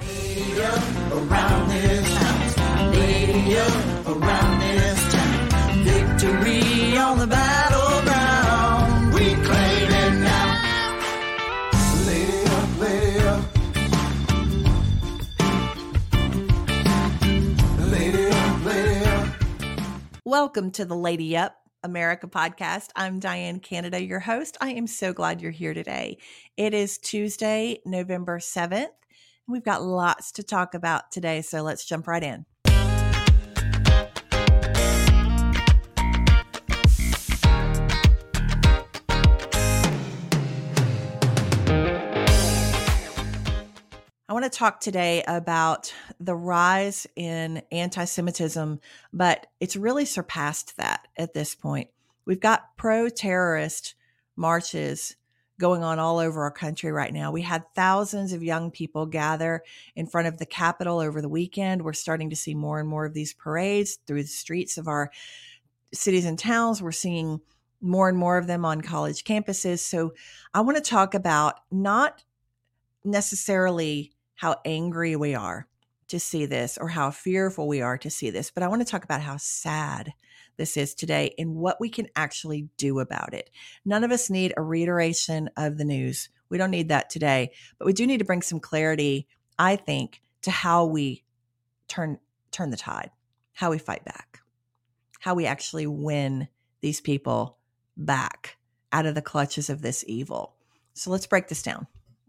Around this town, lady up around this town, victory on the battleground, we claim it now. Lady up, lady up, lady up, lady up. Welcome to the Lady Up America podcast. I'm Diane Canada, your host. I am so glad you're here today. It is Tuesday, November 7th. We've got lots to talk about today, so let's jump right in. I want to talk today about the rise in anti-Semitism, but it's really surpassed that at this point. We've got pro-terrorist marches going on all over our country right now. We had thousands of young people gather in front of the Capitol over the weekend. We're starting to see more and more of these parades through the streets of our cities and towns. We're seeing more and more of them on college campuses. So I want to talk about not necessarily how angry we are to see this or how fearful we are to see this, but I want to talk about how sad this is today and what we can actually do about it. None of us need a reiteration of the news. We don't need that today, but we do need to bring some clarity, I think, to how we turn the tide, how we fight back, how we actually win these people back out of the clutches of this evil. So let's break this down.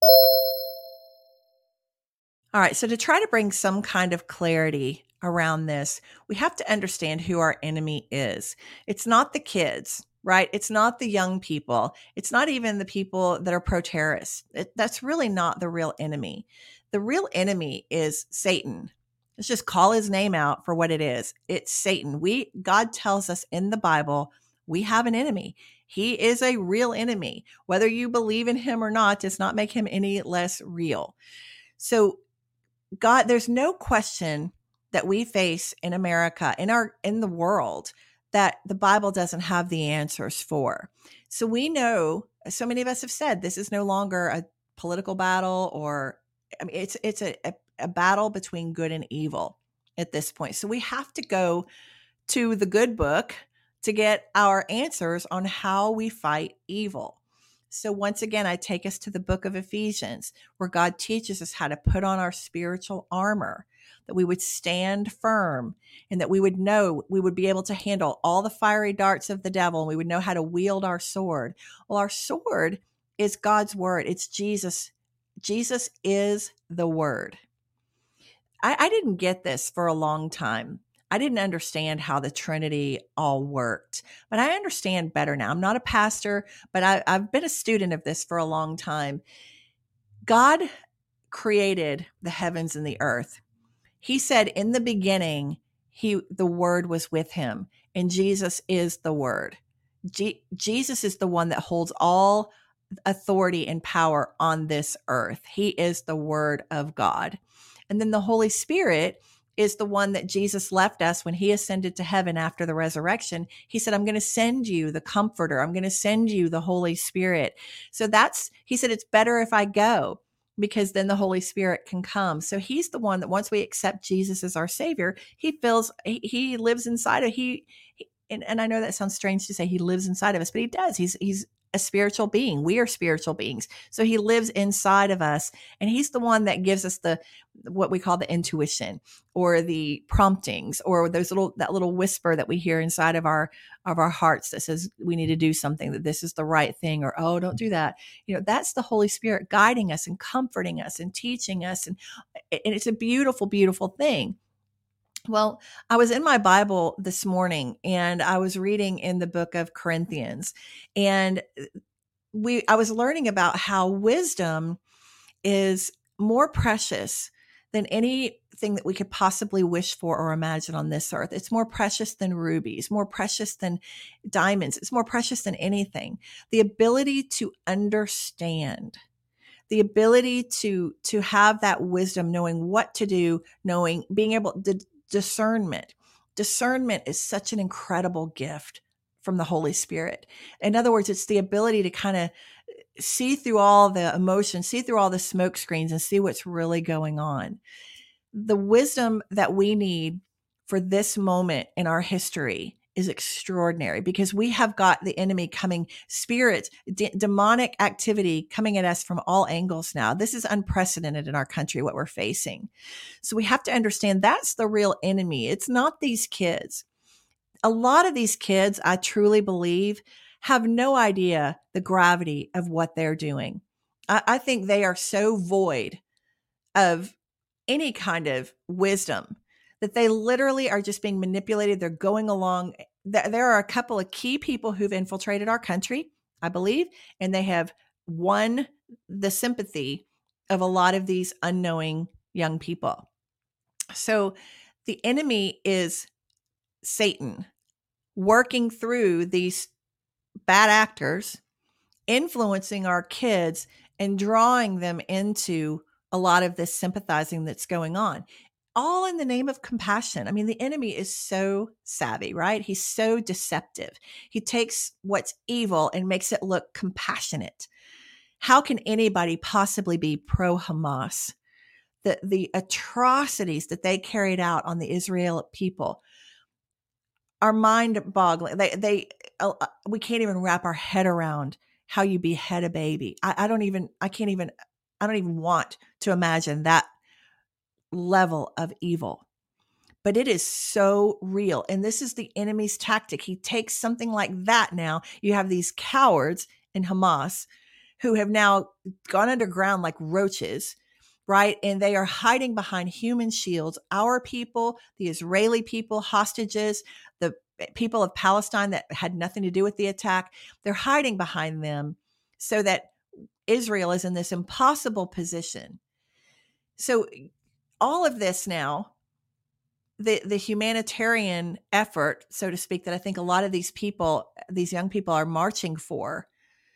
All right, so to try to bring some kind of clarity around this, we have to understand who our enemy is. It's not the kids, right? It's not the young people. It's not even the people that are pro-terrorists. That's really not the real enemy. The real enemy is Satan. Let's just call his name out for what it is. It's Satan. God tells us in the Bible, we have an enemy. He is a real enemy. Whether you believe in him or not does not make him any less real. So God, there's no question that we face in America, in the world, that the Bible doesn't have the answers for. So we know, so many of us have said, this is no longer a political battle, or I mean, it's a battle between good and evil at this point. So we have to go to the good book to get our answers on how we fight evil. So once again, I take us to the book of Ephesians, where God teaches us how to put on our spiritual armor, that we would stand firm, and that we would be able to handle all the fiery darts of the devil, and we would know how to wield our sword. Well, our sword is God's word. It's Jesus. Jesus is the word. I didn't get this for a long time. I didn't understand how the Trinity all worked, but I understand better now. I'm not a pastor, but I've been a student of this for a long time. God created the heavens and the earth. He said in the beginning, the Word was with him, and Jesus is the Word. Jesus is the one that holds all authority and power on this earth. He is the Word of God. And then the Holy Spirit is the one that Jesus left us when he ascended to heaven after the resurrection. He said, I'm going to send you the Comforter. I'm going to send you the Holy Spirit. So he said, it's better if I go, because then the Holy Spirit can come. So he's the one that once we accept Jesus as our Savior, he lives inside of, and I know that sounds strange to say he lives inside of us, but he does. He's a spiritual being. We are spiritual beings. So he lives inside of us, and he's the one that gives us what we call the intuition, or the promptings, or that little whisper that we hear inside of our hearts that says we need to do something, that this is the right thing, or, oh, don't do that. That's the Holy Spirit guiding us and comforting us and teaching us. And it's a beautiful, beautiful thing. Well, I was in my Bible this morning, and I was reading in the book of Corinthians, and I was learning about how wisdom is more precious than anything that we could possibly wish for or imagine on this earth. It's more precious than rubies, more precious than diamonds. It's more precious than anything. The ability to understand, the ability to have that wisdom, knowing what to do, being able to discernment. Discernment is such an incredible gift from the Holy Spirit. In other words, it's the ability to kind of see through all the emotions, see through all the smoke screens, and see what's really going on. The wisdom that we need for this moment in our history is extraordinary, because we have got the enemy coming, spirits, demonic activity coming at us from all angles now. This is unprecedented in our country, what we're facing. So we have to understand that's the real enemy. It's not these kids. A lot of these kids, I truly believe, have no idea the gravity of what they're doing. I think they are so void of any kind of wisdom that they literally are just being manipulated. They're going along. There are a couple of key people who've infiltrated our country, I believe, and they have won the sympathy of a lot of these unknowing young people. So the enemy is Satan working through these bad actors, influencing our kids and drawing them into a lot of this sympathizing that's going on, all in the name of compassion. I mean, the enemy is so savvy, right? He's so deceptive. He takes what's evil and makes it look compassionate. How can anybody possibly be pro-Hamas? The atrocities that they carried out on the Israeli people are mind-boggling. We can't even wrap our head around how you behead a baby. I don't even want to imagine that level of evil. But it is so real. And this is the enemy's tactic. He takes something like that now. You have these cowards in Hamas who have now gone underground like roaches, right? And they are hiding behind human shields. Our people, the Israeli people, hostages, the people of Palestine that had nothing to do with the attack, they're hiding behind them so that Israel is in this impossible position. So all of this now, the humanitarian effort, so to speak, that I think a lot of these people, these young people are marching for,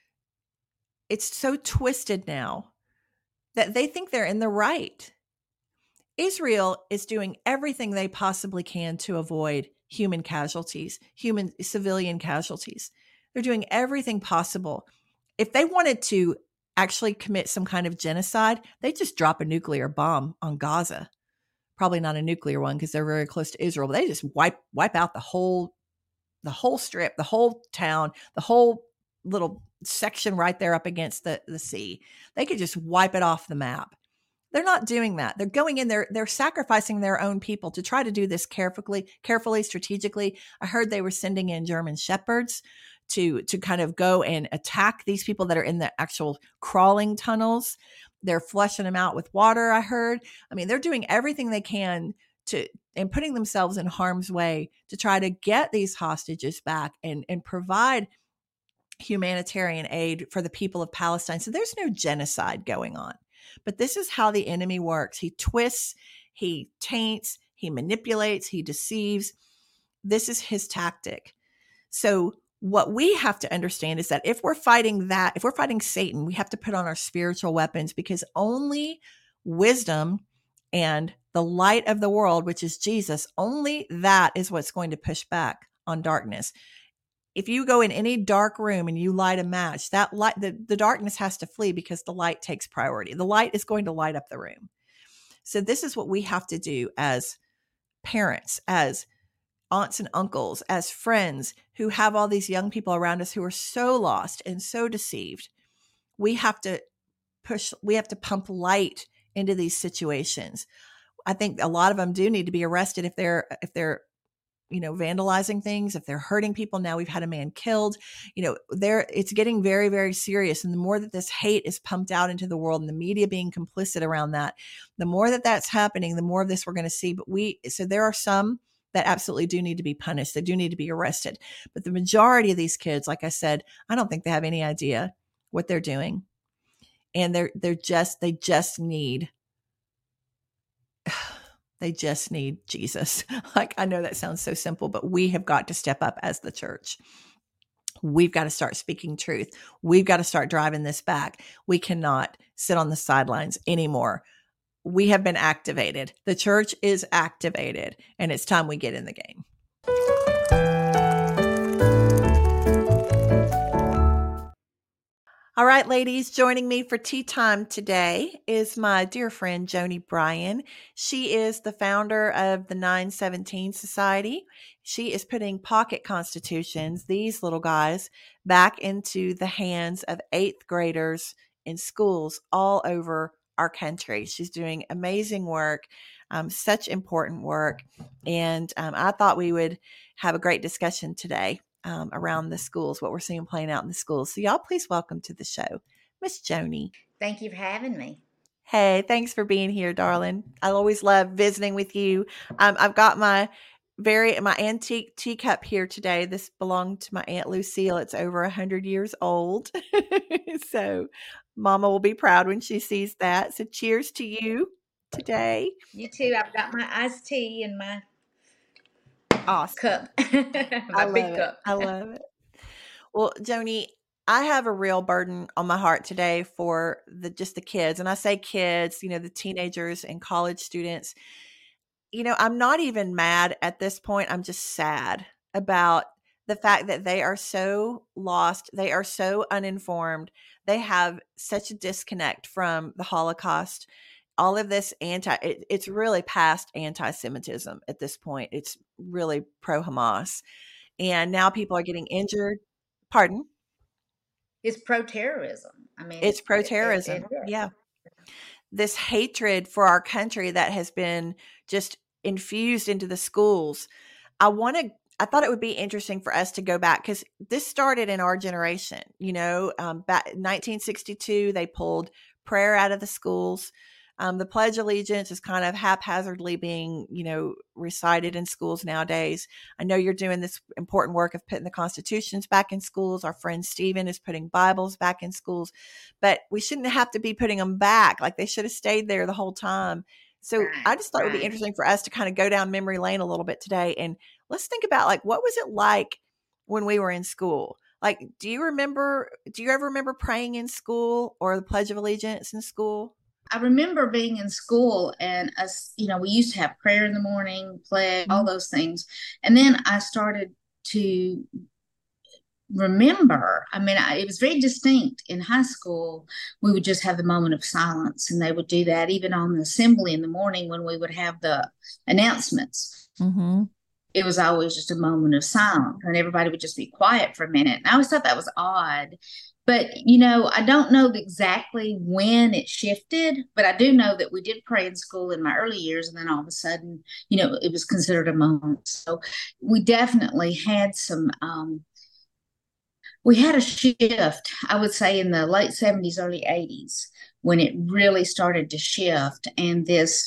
it's so twisted now that they think they're in the right. Israel is doing everything they possibly can to avoid human casualties, human civilian casualties. They're doing everything possible. If they wanted to actually commit some kind of genocide, they just drop a nuclear bomb on Gaza. Probably not a nuclear one because they're very close to Israel, but they just wipe out the whole strip, the whole town, the whole little section right there up against the sea. They could just wipe it off the map. They're not doing that. They're going in there. They're sacrificing their own people to try to do this carefully, strategically. I heard they were sending in German shepherds to kind of go and attack these people that are in the actual crawling tunnels. They're flushing them out with water, I heard. I mean, they're doing everything they can and putting themselves in harm's way to try to get these hostages back and provide humanitarian aid for the people of Palestine. So there's no genocide going on. But this is how the enemy works. He twists, he taints, he manipulates, he deceives. This is his tactic. So what we have to understand is that if we're fighting Satan, we have to put on our spiritual weapons, because only wisdom and the light of the world, which is Jesus, only that is what's going to push back on darkness. If you go in any dark room and you light a match, that light, the darkness has to flee, because the light takes priority. The light is going to light up the room. So this is what we have to do as parents, as aunts and uncles, as friends who have all these young people around us who are so lost and so deceived. We have to pump light into these situations. I think a lot of them do need to be arrested if they're vandalizing things, if they're hurting people. Now we've had a man killed, it's getting very, very serious. And the more that this hate is pumped out into the world and the media being complicit around that, the more that that's happening, the more of this we're going to see. So there are some that absolutely do need to be punished. They do need to be arrested. But the majority of these kids, like I said, I don't think they have any idea what they're doing. And they just need Jesus. Like, I know that sounds so simple, but we have got to step up as the church. We've got to start speaking truth. We've got to start driving this back. We cannot sit on the sidelines anymore. We have been activated. The church is activated, and it's time we get in the game. All right, ladies, joining me for tea time today is my dear friend Joni Bryan. She is the founder of the 917 Society. She is putting pocket constitutions, these little guys, back into the hands of eighth graders in schools all over our country. She's doing amazing work, such important work. And I thought we would have a great discussion today around the schools, what we're seeing playing out in the schools. So y'all please welcome to the show, Miss Joni. Thank you for having me. Hey, thanks for being here, darling. I always love visiting with you. I've got my antique teacup here today. This belonged to my Aunt Lucille. It's over 100 years old. So Mama will be proud when she sees that. So cheers to you today. You too. I've got my iced tea in my awesome cup. I love it. Well, Joni, I have a real burden on my heart today for the kids. And I say kids, the teenagers and college students. I'm not even mad at this point. I'm just sad about the fact that they are so lost. They are so uninformed. They have such a disconnect from the Holocaust. All of this it's really past anti-Semitism at this point. It's really pro-Hamas. And now people are getting injured. Pardon? It's pro-terrorism. I mean, it's pro-terrorism. Yeah. This hatred for our country that has been just infused into the schools. I thought it would be interesting for us to go back because this started in our generation. Back in 1962, they pulled prayer out of the schools. The Pledge of Allegiance is kind of haphazardly being, recited in schools nowadays. I know you're doing this important work of putting the constitutions back in schools. Our friend Stephen is putting Bibles back in schools, but we shouldn't have to be putting them back. Like they should have stayed there the whole time. So I just thought it would be interesting for us to kind of go down memory lane a little bit today. And let's think about what was it like when we were in school? Like, do you ever remember praying in school or the Pledge of Allegiance in school? I remember being in school and us, we used to have prayer in the morning, play, all those things. And then I started to remember, it was very distinct in high school. We would just have the moment of silence, and they would do that even on the assembly in the morning when we would have the announcements. Mm-hmm. It was always just a moment of silence and everybody would just be quiet for a minute. And I always thought that was odd. But, I don't know exactly when it shifted, but I do know that we did pray in school in my early years. And then all of a sudden, it was considered a moment. So we definitely had we had a shift, I would say, in the late 70s, early 80s, when it really started to shift. And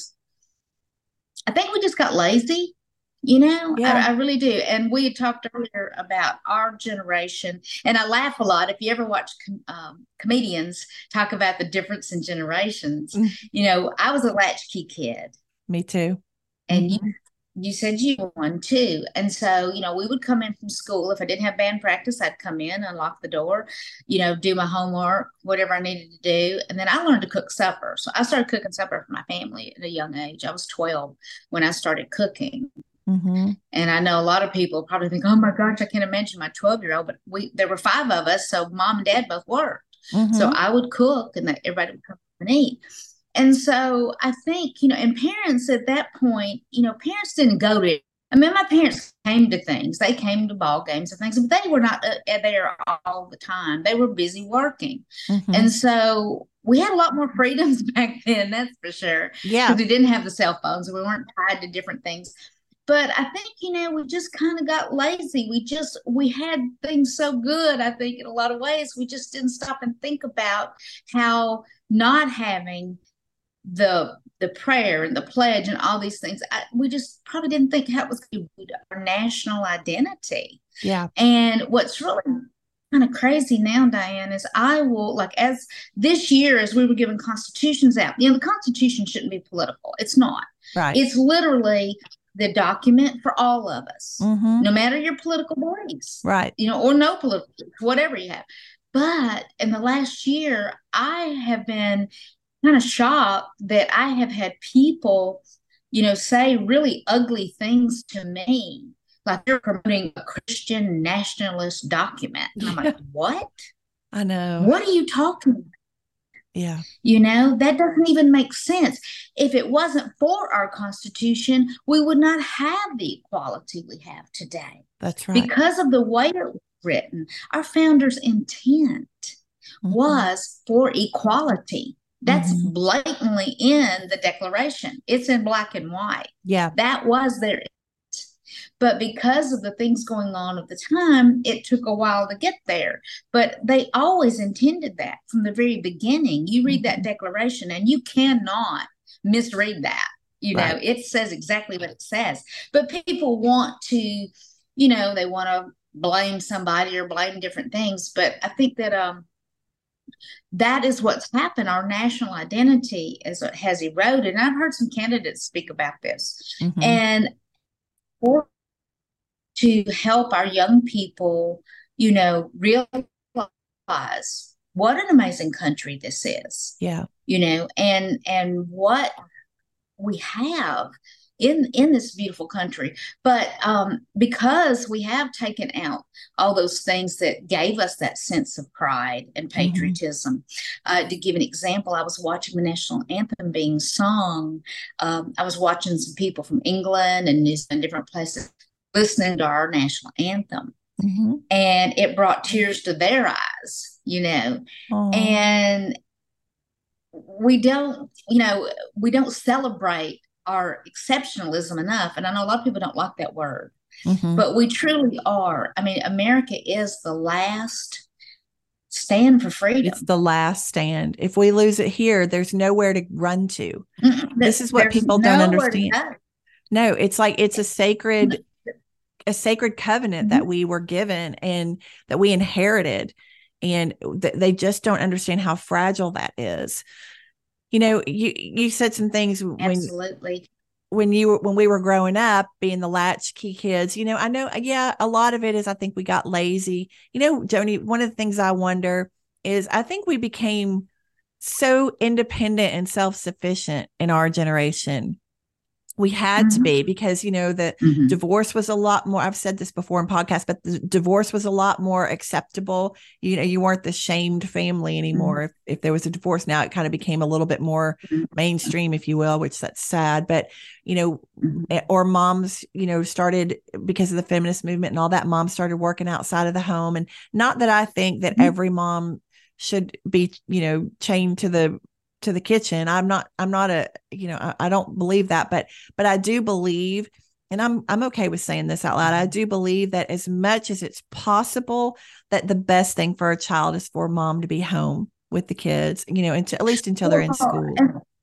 I think we just got lazy. Yeah. I really do. And we had talked earlier about our generation, and I laugh a lot. If you ever watch comedians talk about the difference in generations, I was a latchkey kid. Me too. And you said you were one too. And so, we would come in from school. If I didn't have band practice, I'd come in, unlock the door, do my homework, whatever I needed to do. And then I learned to cook supper. So I started cooking supper for my family at a young age. I was 12 when I started cooking. Mm-hmm. And I know a lot of people probably think, oh my gosh, I can't imagine my 12-year-old, but there were 5 of us. So mom and dad both worked. Mm-hmm. So I would cook and everybody would come and eat. And so I think, and parents at that point, parents didn't go to, my parents came to things. They came to ball games and things, but they were not there all the time. They were busy working. Mm-hmm. And so we had a lot more freedoms back then, that's for sure. Yeah. Because we didn't have the cell phones and we weren't tied to different things. But I think, we just kind of got lazy. We had things so good, I think, in a lot of ways. We just didn't stop and think about how not having the prayer and the pledge and all these things, we just probably didn't think how it was going to be our national identity. Yeah. And what's really kind of crazy now, Diane, is I will, as this year, as we were giving constitutions out, the Constitution shouldn't be political. It's not. Right. It's literally the document for all of us, mm-hmm. no matter your political beliefs, right? Or no political, whatever you have. But in the last year, I have been kind of shocked that I have had people, say really ugly things to me, like you're promoting a Christian nationalist document. And I'm like, what? I know. What are you talking about? Yeah. That doesn't even make sense. If it wasn't for our Constitution, we would not have the equality we have today. That's right. Because of the way it was written, our founders' intent was for equality. That's blatantly in the Declaration. It's in black and white. Yeah. That was their. But because of the things going on at the time, it took a while to get there. But they always intended that from the very beginning. You read that Declaration and you cannot misread that. Right. It says exactly what it says. But people want to, they want to blame somebody or blame different things. But I think that that is what's happened. Our national identity has eroded. And I've heard some candidates speak about this. And to help our young people, realize what an amazing country this is. Yeah. And what we have in this beautiful country. But because we have taken out all those things that gave us that sense of pride and patriotism. To give an example, I was watching the national anthem being sung. I was watching some people from England and New Zealand, different places, listening to our national anthem. And it brought tears to their eyes, and we don't celebrate our exceptionalism enough. And I know a lot of people don't like that word, but we truly are. I mean, America is the last stand for freedom. It's the last stand. If we lose it here, there's nowhere to run to. This is what people don't understand. No, it's like it's a sacred covenant that we were given and that we inherited, and they just don't understand how fragile that is. You said some things Absolutely. when we were growing up, being the latchkey kids. I know, yeah, a lot of it is I think we got lazy. Joni, one of the things I wonder is I think we became so independent and self-sufficient in our generation. We had to be, because, the divorce was a lot more, I've said this before in podcasts, but the divorce was a lot more acceptable. You weren't the shamed family anymore. If there was a divorce now, it kind of became a little bit more mainstream, if you will, which that's sad. But, or moms, started, because of the feminist movement and all that, moms started working outside of the home. And not that I think that every mom should be, chained to the kitchen. I'm not I don't believe that, but I do believe, and I'm okay with saying this out loud, I do believe that as much as it's possible, that the best thing for a child is for mom to be home with the kids, at least until they're in school.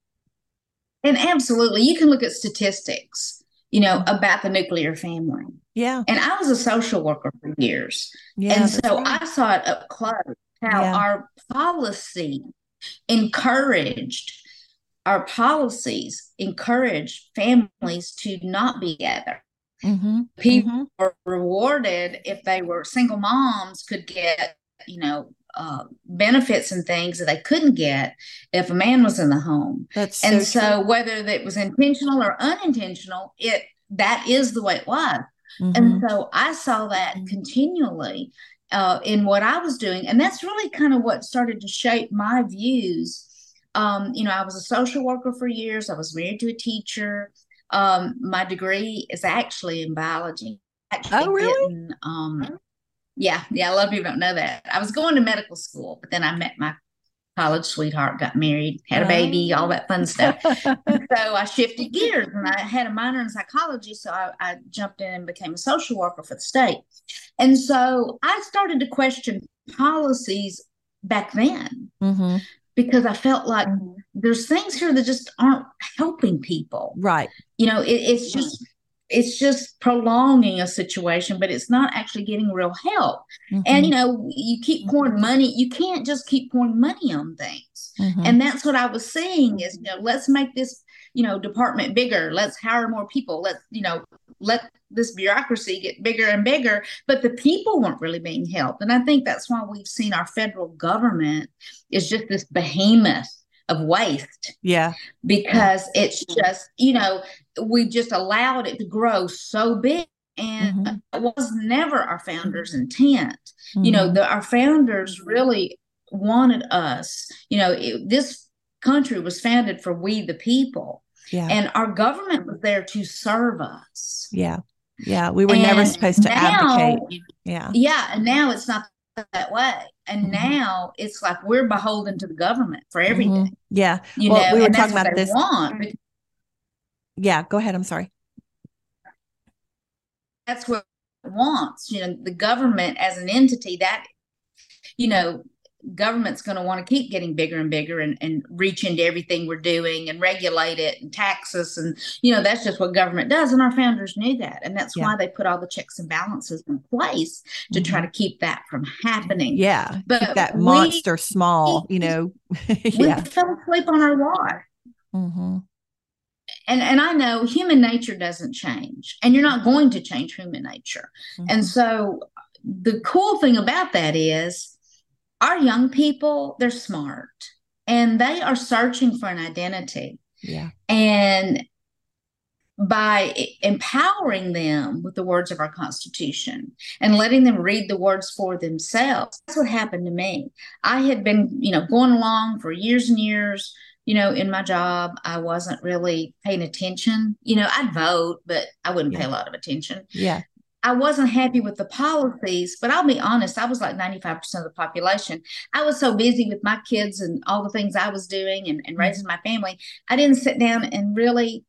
And absolutely, you can look at statistics, about the nuclear family. Yeah. And I was a social worker for years. Yeah, and so right. I saw it up close, how our policies encouraged families to not be together. People were rewarded if they were single moms, could get, benefits and things that they couldn't get if a man was in the home. So whether that was intentional or unintentional, that is the way it was. And so I saw that continually in what I was doing. And that's really kind of what started to shape my views. I was a social worker for years. I was married to a teacher. My degree is actually in biology. Oh, really? Yeah. A lot of people don't know that. I was going to medical school, but then I met my college sweetheart, got married, had a baby, all that fun stuff. So I shifted gears, and I had a minor in psychology. So I jumped in and became a social worker for the state. And so I started to question policies back then, because I felt like there's things here that just aren't helping people. Right. It's just prolonging a situation, but it's not actually getting real help. And, you keep pouring money. You can't just keep pouring money on things. And that's what I was saying is, let's make this, department bigger. Let's hire more people. Let's, let this bureaucracy get bigger and bigger. But the people weren't really being helped. And I think that's why we've seen our federal government is just this behemoth of waste. Yeah. Because it's just, we just allowed it to grow so big And Mhm. it was never our founders' intent. Mhm. Our founders really wanted us, this country was founded for we the people, Yeah. and our government was there to serve us. Yeah. Yeah. We were never And supposed to abdicate. now, Yeah. yeah, and now it's not that way. And Mhm. now it's like we're beholden to the government for Mhm. everything, Yeah. Well, we were and that's talking what about they this. want. Yeah. Go ahead. I'm sorry. That's what it wants, the government as an entity that, you know, government's going to want to keep getting bigger and bigger and reach into everything we're doing and regulate it and tax us. And, that's just what government does. And our founders knew that. And that's Yeah. why they put all the checks and balances in place to try to Mhm. keep that from happening. Yeah. Keep But that monster small, we Yeah. fell asleep on our watch. Mhm. And I know human nature doesn't change, and you're not going to change human nature. And Mhm. so the cool thing about that is our young people, they're smart and they are searching for an identity. Yeah. And by empowering them with the words of our Constitution and letting them read the words for themselves, that's what happened to me. I had been, going along for years and years. In my job, I wasn't really paying attention. I'd vote, but I wouldn't pay Yeah. a lot of attention. Yeah. I wasn't happy with the policies, but I'll be honest, I was like 95% of the population. I was so busy with my kids and all the things I was doing and raising my family. I didn't sit down and really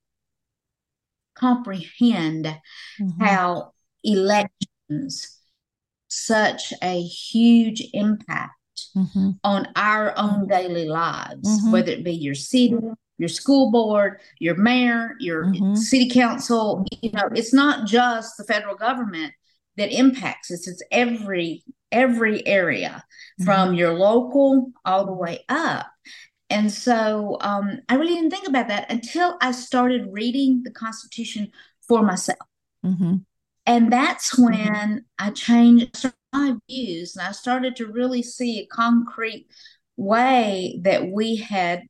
comprehend Mhm. how elections such a huge impact Mhm. on our own daily lives, Mhm. whether it be your city, your school board, your mayor, your Mhm. city council. It's not just the federal government that impacts us. It's every area from Mhm. your local all the way up. And so I really didn't think about that until I started reading the Constitution for myself. Mhm. And that's when I changed my views and I started to really see a concrete way that we had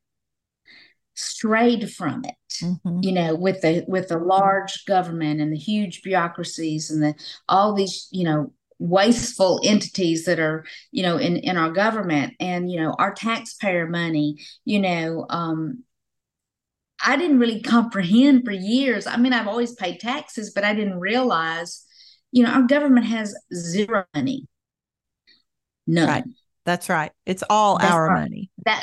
strayed from it. Mhm. With the large government and the huge bureaucracies and all these wasteful entities that are in our government, and our taxpayer money. I didn't really comprehend for years. I mean, I've always paid taxes, but I didn't realize, our government has zero money, Right. none. That's right. It's all That's our our, money. that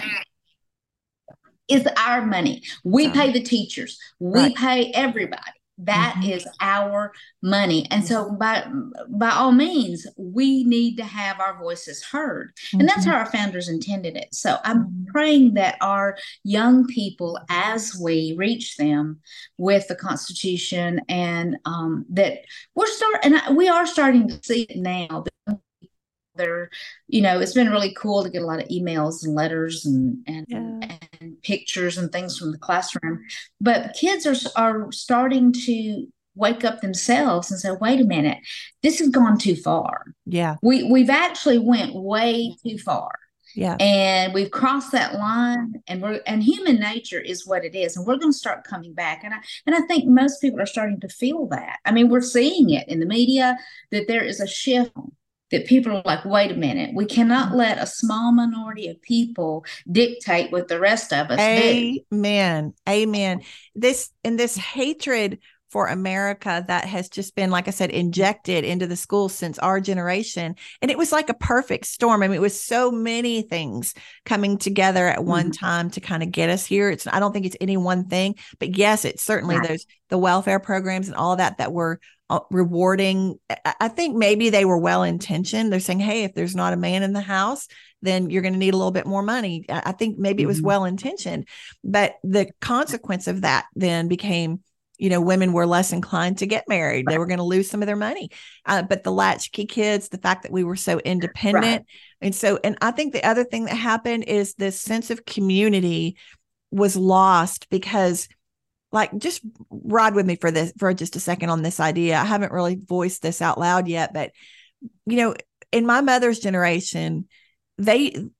is our money. It's We our pay money. the teachers. We Right. pay everybody. That Mhm. is our money. And so by all means, we need to have our voices heard. And that's how Mhm. our founders intended it. So I'm Mhm. praying that our young people, as we reach them with the Constitution, and that we are starting to see it now. They're, it's been really cool to get a lot of emails and letters Yeah. and pictures and things from the classroom. But kids are starting to wake up themselves and say, wait a minute, this has gone too far. Yeah. We've actually went way too far. Yeah. And we've crossed that line, and human nature is what it is, and we're going to start coming back. And I think most people are starting to feel that. I mean, we're seeing it in the media that there is a shift, that people are like, wait a minute, we cannot let a small minority of people dictate what the rest of us do. Amen. Amen. This hatred for America that has just been, like I said, injected into the schools since our generation. And it was like a perfect storm. I mean, it was so many things coming together at one time to kind of get us here. I don't think it's any one thing, but yes, it's certainly Right. the welfare programs and all that were rewarding. I think maybe they were well intentioned. They're saying, hey, if there's not a man in the house, then you're going to need a little bit more money. I think maybe it was well intentioned, but the consequence of that then became, women were less inclined to get married. They were going to lose some of their money. But the latchkey kids, the fact that we were so independent. Right. And I think the other thing that happened is this sense of community was lost because, like, just ride with me for just a second on this idea. I haven't really voiced this out loud yet, but in my mother's generation,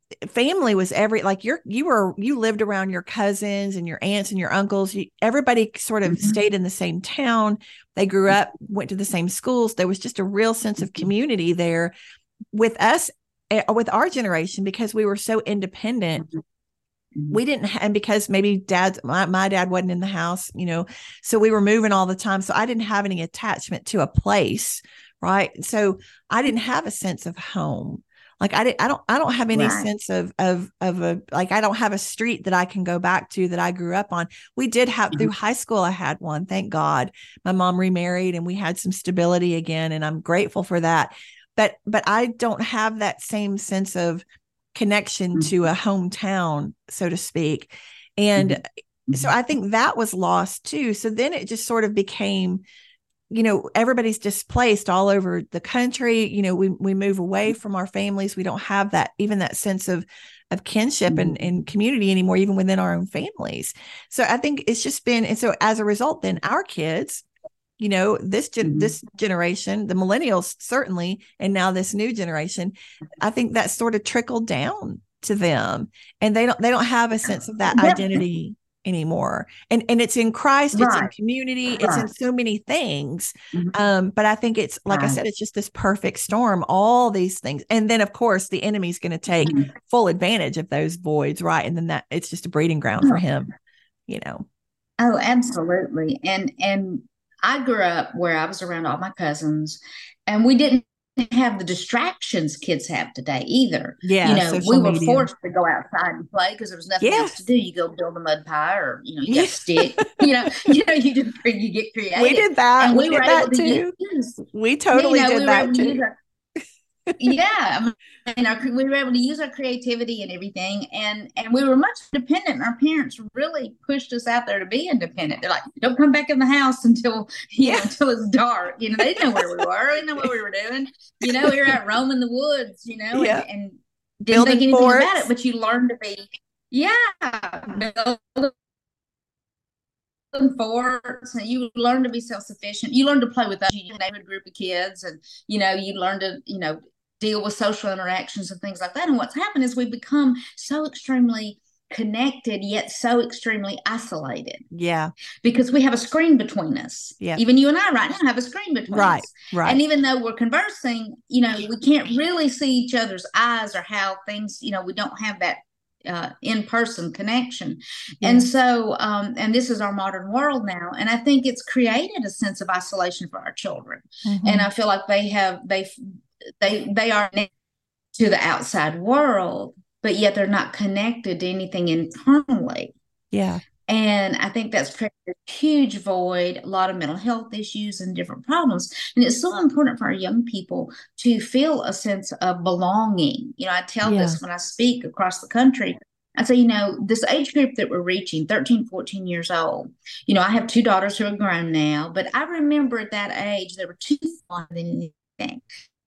family was like you lived around your cousins and your aunts and your uncles. Everybody sort of stayed in the same town. They grew up, went to the same schools. There was just a real sense of community there with us, with our generation, because we were so independent. We didn't, and because maybe my dad wasn't in the house, so we were moving all the time. So I didn't have any attachment to a place. Right. So I didn't have a sense of home. Like I don't have any sense of a, like, I don't have a street that I can go back to that I grew up on. We did have through high school. I had one, thank God. My mom remarried and we had some stability again. And I'm grateful for that. But I don't have that same sense of connection to a hometown, so to speak. And so I think that was lost too. So then it just sort of became, everybody's displaced all over the country. We move away from our families. We don't have that, even that sense of kinship and community anymore, even within our own families. So I think it's just been, and so as a result, then our kids, this generation, the millennials certainly, and now this new generation, I think that sort of trickled down to them, and they don't have a sense of that identity anymore. And it's in Christ, it's in community, it's in so many things. But I think it's, like I said, it's just this perfect storm, all these things. And then of course the enemy's going to take full advantage of those voids. Right. And then that it's just a breeding ground for him, Oh, absolutely. And I grew up where I was around all my cousins, and we didn't have the distractions kids have today either. Yeah, we were forced to go outside and play because there was nothing else to do. You go build a mud pie, or you got a stick. You get creative. We did that. And we did that too. We totally did that too. We were able to use our creativity and everything, and we were much independent, and our parents really pushed us out there to be independent. They're like, don't come back in the house until until it's dark. They didn't know where we were. They didn't know what we were doing. We were out roaming the woods, and didn't building think anything forts. about it, but you learned to be forts, and you learn to be self-sufficient. You learn to play with a neighborhood group of kids, and you learn to deal with social interactions and things like that. And what's happened is we become so extremely connected yet so extremely isolated. Yeah, because we have a screen between us. Yeah, even you and I right now have a screen between us. Right. And even though we're conversing, we can't really see each other's eyes or how things. We don't have that in-person connection. And so and this is our modern world now, and I think it's created a sense of isolation for our children. And I feel like they are to the outside world, but yet they're not connected to anything internally. And I think that's created a huge void, a lot of mental health issues and different problems. And it's so important for our young people to feel a sense of belonging. I tell this when I speak across the country. I say, this age group that we're reaching, 13, 14 years old, I have two daughters who are grown now, but I remember at that age, they were too fond of anything.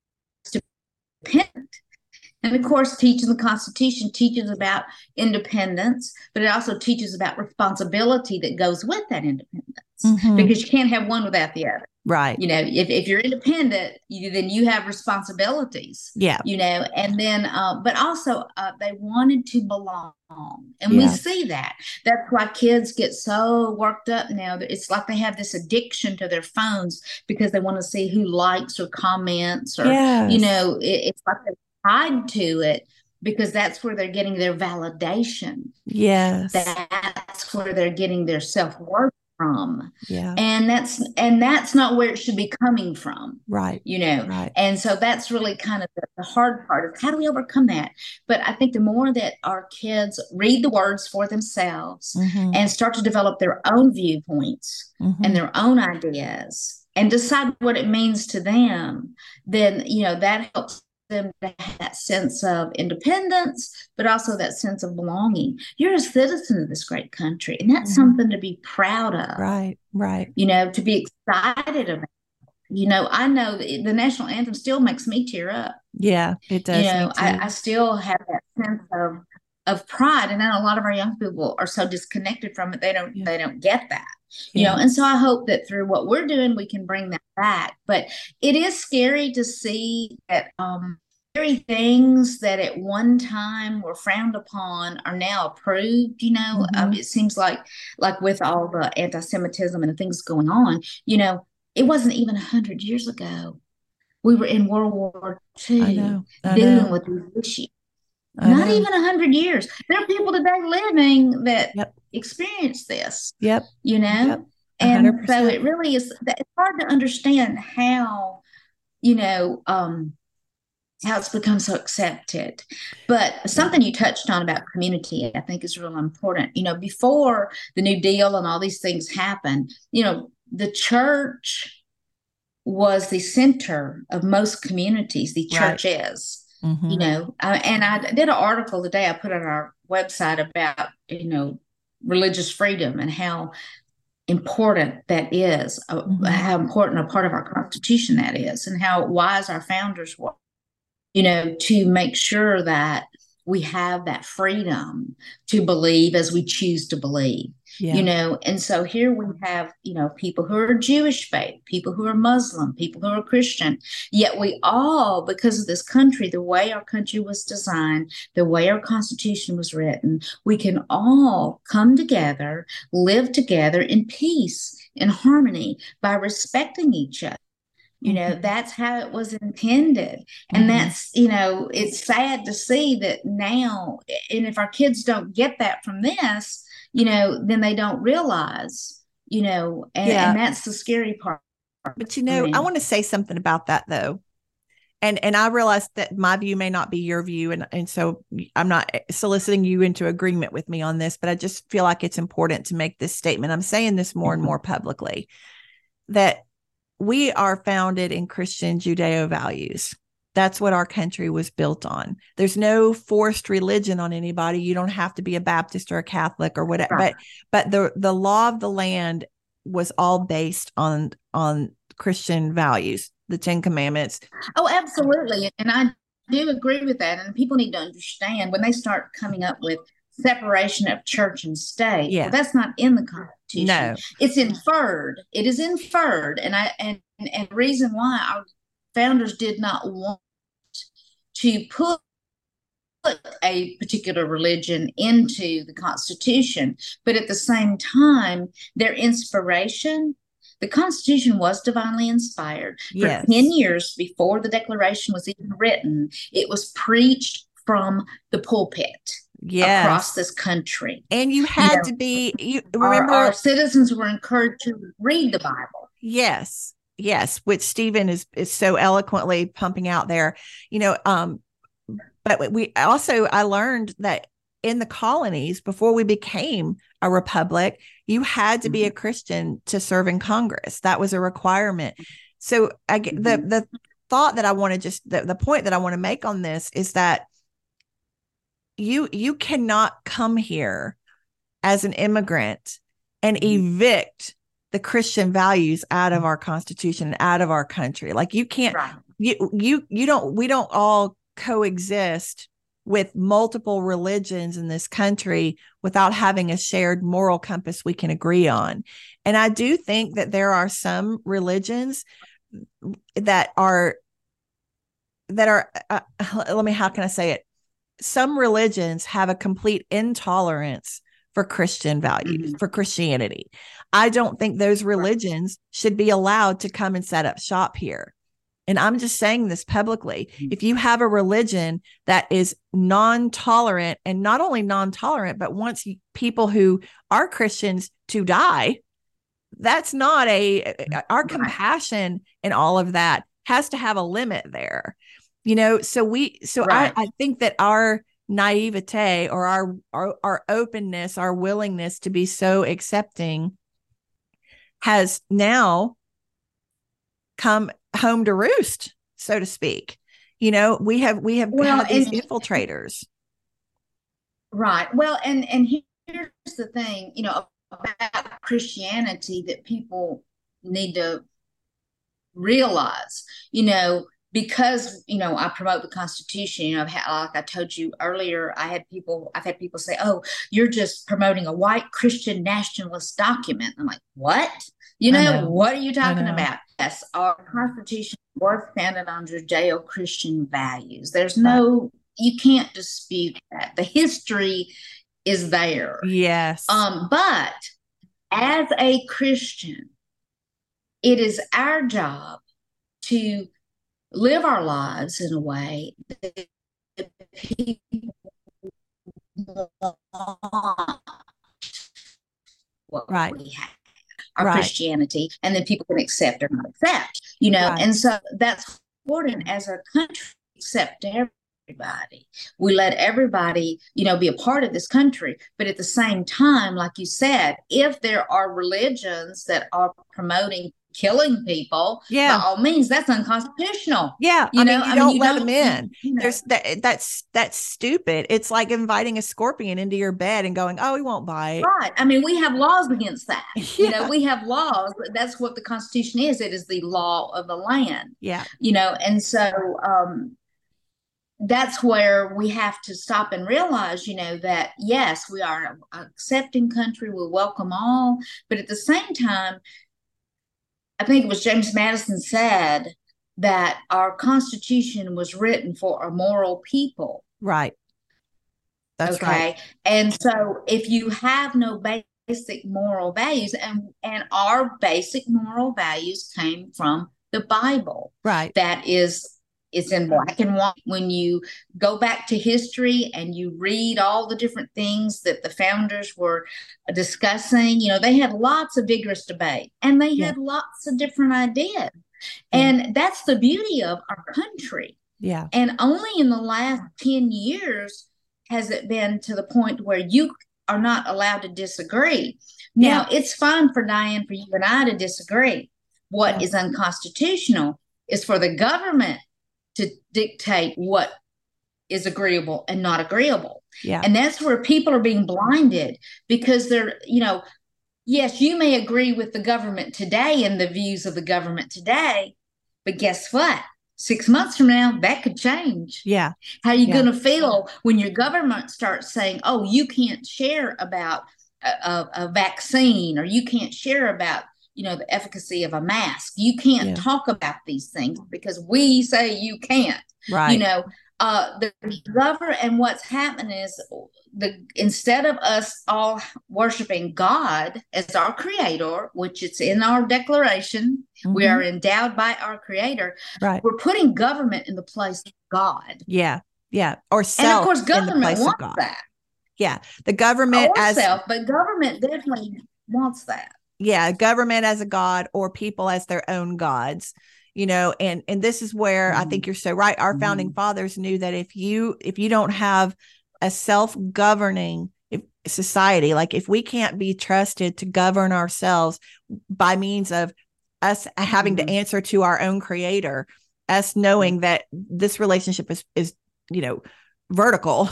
Dependent. And of course, teaching the Constitution teaches about independence, but it also teaches about responsibility that goes with that independence, because you can't have one without the other. Right. If you're independent, then you have responsibilities. And then, but also they wanted to belong. And we see that. That's why kids get so worked up now. It's like they have this addiction to their phones because they want to see who likes or comments, or, it's like they're tied to it because that's where they're getting their validation. That's where they're getting their self-worth from. And that's not where it should be coming from. Right. And so that's really kind of the hard part of how do we overcome that? But I think the more that our kids read the words for themselves and start to develop their own viewpoints and their own ideas and decide what it means to them, then that helps them to have that sense of independence, but also that sense of belonging. You're a citizen of this great country, and that's something to be proud of. Right. To be excited about. I know the national anthem still makes me tear up. Yeah, it does. I still have that sense of pride, and then a lot of our young people are so disconnected from it. They don't get that. And so I hope that through what we're doing, we can bring that back. But it is scary to see that very things that at one time were frowned upon are now approved. Mhm. It seems like with all the anti-Semitism and the things going on, it wasn't even 100 years ago. We were in World War I II know. I dealing know. with these issues. I Not know. even 100 years. There are people today living that Yep. experience this, Yep. you Yep. know? A hundred And so percent. it really is, it's hard to understand you know, um, how it's become so accepted. But Yeah. something you touched on about community, I think is real important. Before the New Deal and all these things happened, the church was the center of most communities. The Right. church is, Mm-hmm. and I did an article today I put on our website about, religious freedom and how important that is, Mm-hmm. how important a part of our Constitution that is, and how wise our founders were, to make sure that we have that freedom to believe as we choose to believe. Yeah. And so here we have, people who are Jewish faith, people who are Muslim, people who are Christian, yet we all, because of this country, the way our country was designed, the way our Constitution was written, we can all come together, live together in peace, in harmony, by respecting each other. Mm-hmm. That's how it was intended. And Mm-hmm. it's sad to see that now, and if our kids don't get that from this, then they don't realize, and Yeah. that's the scary part But for I me. want to say something about that though. And I realize that my view may not be your view, and so I'm not soliciting you into agreement with me on this, but I just feel like it's important to make this statement. I'm saying this more and more publicly, that we are founded in Christian Judeo values. That's what our country was built on. There's no forced religion on anybody. You don't have to be a Baptist or a Catholic or whatever. Right. But the law of the land was all based on Christian values, the Ten Commandments. Oh, absolutely. And I do agree with that. And people need to understand when they start coming up with separation of church and state, well, Yeah. that's not in the Constitution. No. It's inferred. It is inferred. And the reason why our founders did not want to put a particular religion into the Constitution, but at the same time, their inspiration, the Constitution was divinely inspired. For 10 Yes. years before the Declaration was even written, it was preached from the pulpit across Yes. this country. And you You had know, to be, you our remember, citizens were encouraged to read the Bible. yes, yes, which Stephen is so eloquently pumping out there. You know, but we also, I learned that in the colonies, before we became a republic, you had to be a Mm-hmm. Christian to serve in Congress. That was a requirement. So I get Mm-hmm. the thought that I want to just the point that I want to make on this is that you cannot come here as an immigrant and evict the Christian values out of our Constitution, out of our country. Like you can't, Right. you don't, we don't all coexist with multiple religions in this country without having a shared moral compass we can agree on. And I do think that there are some religions that are let me, how can I say it? Some religions have a complete intolerance for Christian values, Mm-hmm. for Christianity. I don't think those Right. religions should be allowed to come and set up shop here. And I'm just saying this publicly. If you have a religion that is non tolerant, and not only non tolerant, but wants people who are Christians to die, that's not our Right. compassion and all of that has to have a limit there. So Right. I think that our naivete, or our openness, our willingness to be so accepting has now come home to roost, so to speak. We have Well, had these infiltrators. right. Well, and here's the thing, about Christianity that people need to realize, because, I promote the Constitution, like I told you earlier, I've had people say, "Oh, you're just promoting a white Christian nationalist document." I'm like, "What? I know. What are you I talking know. about?" yes, our Constitution was founded on Judeo-Christian values. There's no, you can't dispute that. The history is there. Yes. But as a Christian, it is our job to live our lives in a way that people want what we have, our Christianity, and then people can accept or not accept, and so that's important as our country accept everybody. We let everybody, be a part of this country, but at the same time, like you said, if there are religions that are promoting killing people, by all means, that's unconstitutional. Yeah, you don't let them in. There's that's stupid. It's like inviting a scorpion into your bed and going, "Oh, he won't bite." Right. I mean, we have laws against that. We have laws. That's what the Constitution is. It is the law of the land. Yeah. And so that's where we have to stop and realize, that yes, we are an accepting country. We welcome all, but at the same time, I think it was James Madison said that our Constitution was written for a moral people. Right. That's right. And so if you have no basic moral values, and our basic moral values came from the Bible. Right. That is, it's in black and white. When you go back to history and you read all the different things that the founders were discussing, they had lots of vigorous debate, and they had lots of different ideas. And that's the beauty of our country. Yeah. And only in the last 10 years has it been to the point where you are not allowed to disagree. Now, it's fine for Diane, for you and I to disagree. What is unconstitutional is for the government to dictate what is agreeable and not agreeable. Yeah. And that's where people are being blinded, because they're, yes, you may agree with the government today and the views of the government today, but guess what? 6 months from now, that could change. Yeah. How are you going to feel when your government starts saying, oh, you can't share about a vaccine, or you can't share about, the efficacy of a mask. You can't talk about these things because we say you can't. Right. The government, and what's happening is instead of us all worshiping God as our creator, which it's in our declaration, we are endowed by our creator. Right. We're putting government in the place of God. Yeah. Yeah. Or self. And of course, government in the place wants of God. that. Yeah. The government as self, but government definitely wants that. Yeah. Government as a God, or people as their own gods. And this is where I think you're so right. Our founding fathers knew that if you don't have a self-governing society, like if we can't be trusted to govern ourselves by means of us having to answer to our own creator, us knowing that this relationship is vertical,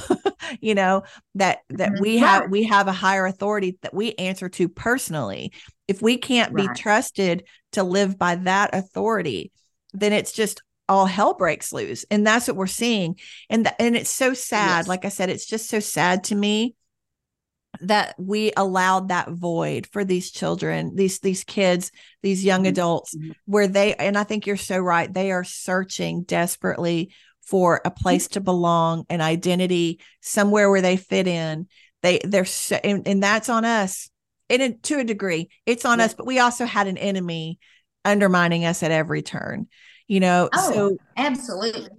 that we have a higher authority that we answer to personally. If we can't be trusted to live by that authority, then it's just all hell breaks loose. And that's what we're seeing. And it's so sad. Like I said, it's just so sad to me that we allowed that void for these children, these kids, these young adults, where and I think you're so right. They are searching desperately for a place to belong, an identity, somewhere where they fit in. They're so, and that's on us. And to a degree, it's on us, but we also had an enemy undermining us at every turn, so absolutely.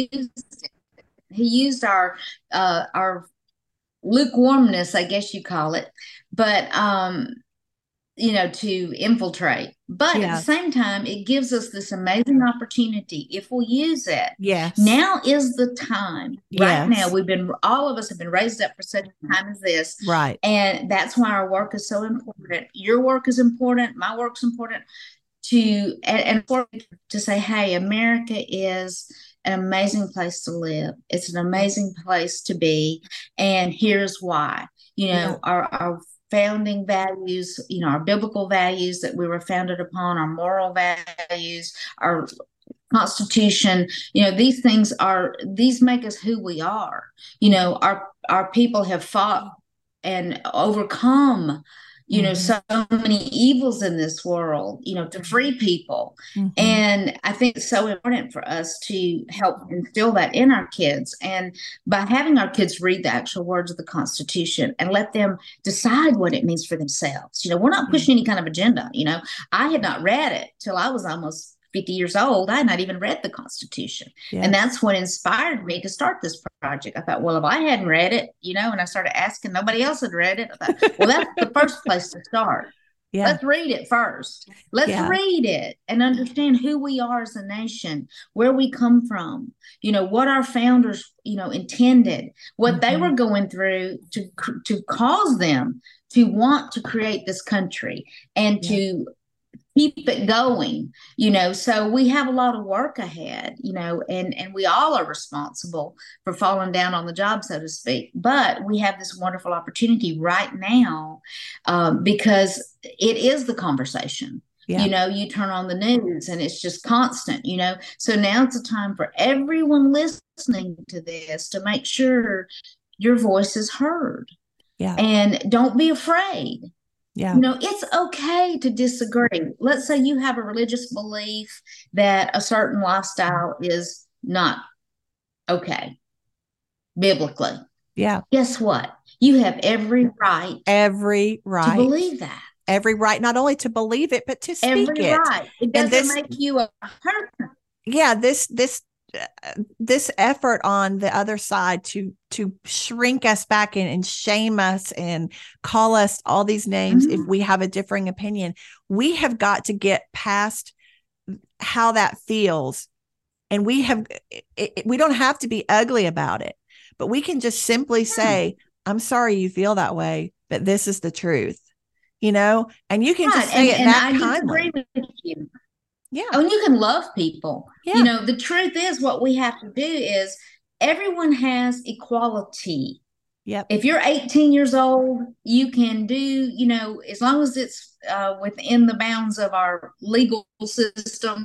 He used our lukewarmness, I guess you call it, but to infiltrate. But at the same time, it gives us this amazing opportunity if we'll use it. Yes. Now is the time. Right now, all of us have been raised up for such a time as this. Right. And that's why our work is so important. Your work is important. My work's important to say, hey, America is an amazing place to live. It's an amazing place to be. And here's why. Our founding values, our biblical values that we were founded upon, our moral values, our Constitution, these things make us who we are. Our people have fought and overcome, so many evils in this world, to free people. And I think it's so important for us to help instill that in our kids. And by having our kids read the actual words of the Constitution and let them decide what it means for themselves. We're not pushing any kind of agenda. I had not read it till I was almost 50 years old. I had not even read the Constitution. Yeah. And that's what inspired me to start this project. I thought, well, if I hadn't read it, and I started asking, nobody else had read it. I thought, well, that's the first place to start. Yeah. Let's read it first. Let's read it and understand who we are as a nation, where we come from, what our founders, intended, what they were going through to cause them to want to create this country and to keep it going, so we have a lot of work ahead, and we all are responsible for falling down on the job, so to speak. But we have this wonderful opportunity right now because it is the conversation. Yeah. You turn on the news and it's just constant, so now it's a time for everyone listening to this to make sure your voice is heard. Yeah. And don't be afraid. Yeah. It's okay to disagree. Let's say you have a religious belief that a certain lifestyle is not okay biblically. Yeah. Guess what? You have every right to believe that. Every right, not only to believe it, but to speak it. Every right. It doesn't make you a person. Yeah, this effort on the other side to shrink us back and shame us and call us all these names if we have a differing opinion, we have got to get past how that feels. And we don't have to be ugly about it, but we can just simply say, I'm sorry you feel that way, but this is the truth, and you can just say it that kindly. Agree with you. Yeah. Oh, and you can love people. Yeah. The truth is what we have to do is everyone has equality. Yep. If you're 18 years old, you can do, as long as it's within the bounds of our legal system,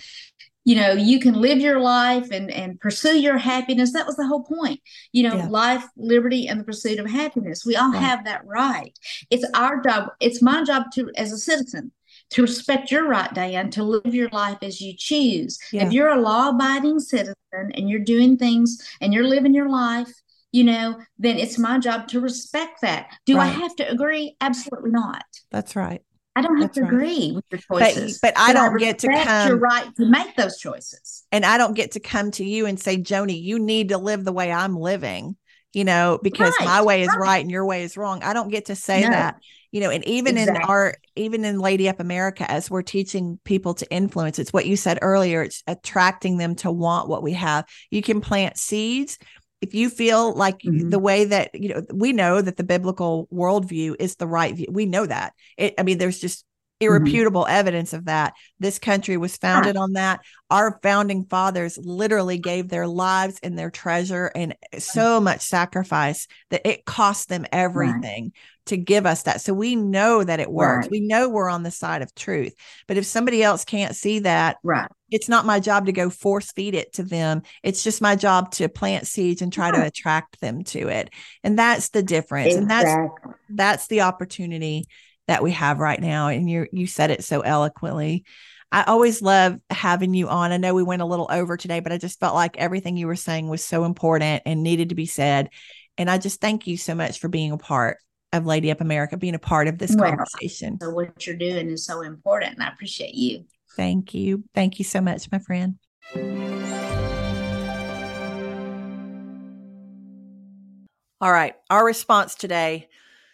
you can live your life and pursue your happiness. That was the whole point. Life, liberty, and the pursuit of happiness. We all have that right. It's our job. It's my job as a citizen to respect your right, Diane, to live your life as you choose. Yeah. If you're a law-abiding citizen and you're doing things and you're living your life, then it's my job to respect that. Do I have to agree? Absolutely not. That's right. I don't have to agree with your choices. But I don't get to come. Your right to make those choices. And I don't get to come to you and say, Joni, you need to live the way I'm living, because my way is right and your way is wrong. I don't get to say that. And even in Lady Up America, as we're teaching people to influence, it's what you said earlier, it's attracting them to want what we have. You can plant seeds. If you feel like the way that, we know that the biblical worldview is the right view. We know that. There's just irrefutable evidence of that. This country was founded on that. Our founding fathers literally gave their lives and their treasure and so much sacrifice that it cost them everything to give us that. So we know that it works. We know we're on the side of truth. But if somebody else can't see that, it's not my job to go force feed it to them. It's just my job to plant seeds and try to attract them to it. And that's the difference. Exactly. And that's the opportunity that we have right now. And you said it so eloquently. I always love having you on. I know we went a little over today, but I just felt like everything you were saying was so important and needed to be said. And I just thank you so much for being a part of Lady Up America, being a part of this conversation. So what you're doing is so important, and I appreciate you. Thank you. Thank you so much, my friend. All right. Our response today,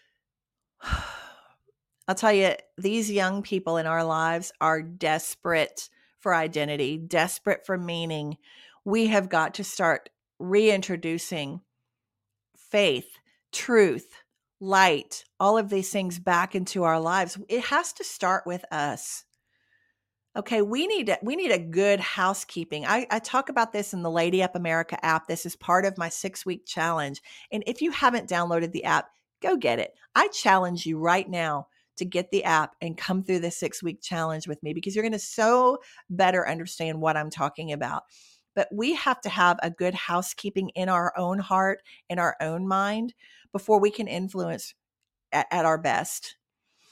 I'll tell you, these young people in our lives are desperate for identity, desperate for meaning. We have got to start reintroducing faith, truth, light, all of these things back into our lives. It has to start with us. Okay, we need a good housekeeping. I talk about this in the Lady Up America app. This is part of my 6-week challenge. And if you haven't downloaded the app, go get it. I challenge you right now to get the app and come through the 6-week challenge with me, because you're going to so better understand what I'm talking about. But we have to have a good housekeeping in our own heart, in our own mind, before we can influence at our best.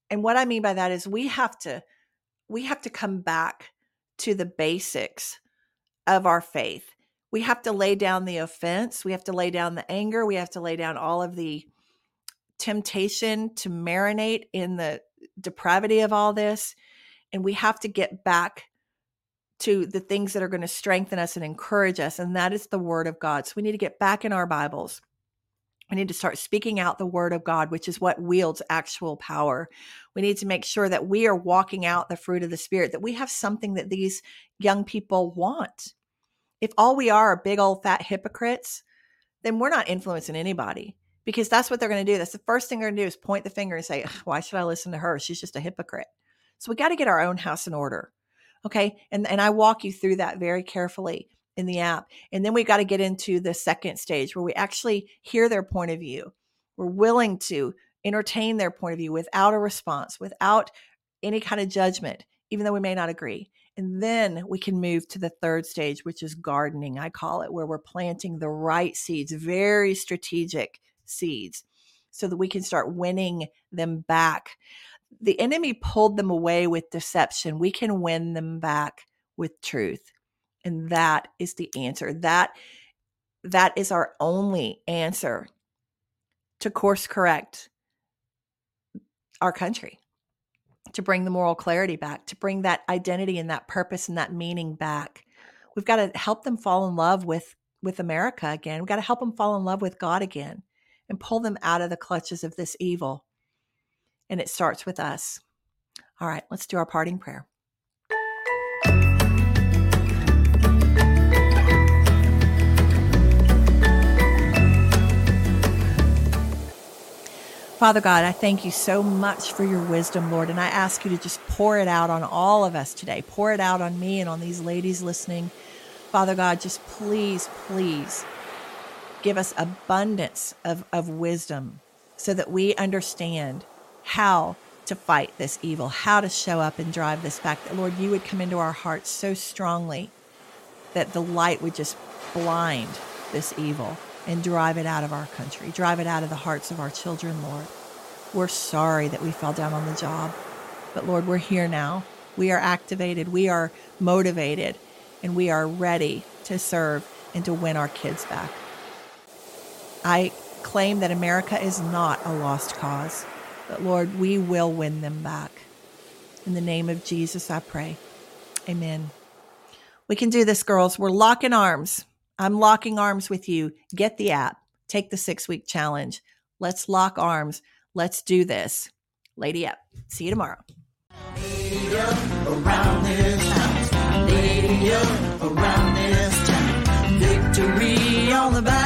And what I mean by that is we have to come back to the basics of our faith. We have to lay down the offense. We have to lay down the anger. We have to lay down all of the temptation to marinate in the depravity of all this. And we have to get back to the things that are going to strengthen us and encourage us. And that is the word of God. So we need to get back in our Bibles. We need to start speaking out the word of God, which is what wields actual power. We need to make sure that we are walking out the fruit of the Spirit, that we have something that these young people want. If all we are big old fat hypocrites, then we're not influencing anybody, because that's what they're going to do. That's the first thing they're going to do is point the finger and say, why should I listen to her? She's just a hypocrite. So we got to get our own house in order. Okay. And I walk you through that very carefully in the app. And then we got to get into the second stage where we actually hear their point of view. We're willing to entertain their point of view without a response, without any kind of judgment, even though we may not agree. And then we can move to the third stage, which is gardening, I call it, where we're planting the right seeds, very strategic seeds, so that we can start winning them back. The enemy pulled them away with deception. We can win them back with truth. And that is the answer. That is our only answer to course correct our country, to bring the moral clarity back, to bring that identity and that purpose and that meaning back. We've got to help them fall in love with America again. We've got to help them fall in love with God again and pull them out of the clutches of this evil. And it starts with us. All right, let's do our parting prayer. Father God, I thank you so much for your wisdom, Lord, and I ask you to just pour it out on all of us today. Pour it out on me and on these ladies listening. Father God, just please, please give us abundance of wisdom so that we understand how to fight this evil, how to show up and drive this back. That, Lord, you would come into our hearts so strongly that the light would just blind this evil and drive it out of our country, drive it out of the hearts of our children, Lord. We're sorry that we fell down on the job, but Lord, we're here now. We are activated, we are motivated, and we are ready to serve and to win our kids back. I claim that America is not a lost cause, but Lord, we will win them back. In the name of Jesus, I pray. Amen. We can do this, girls. We're locking arms. I'm locking arms with you. Get the app. Take the 6-week challenge. Let's lock arms. Let's do this. Lady up. See you tomorrow. Lady up around this town. Lady up around this town. Victory on the back.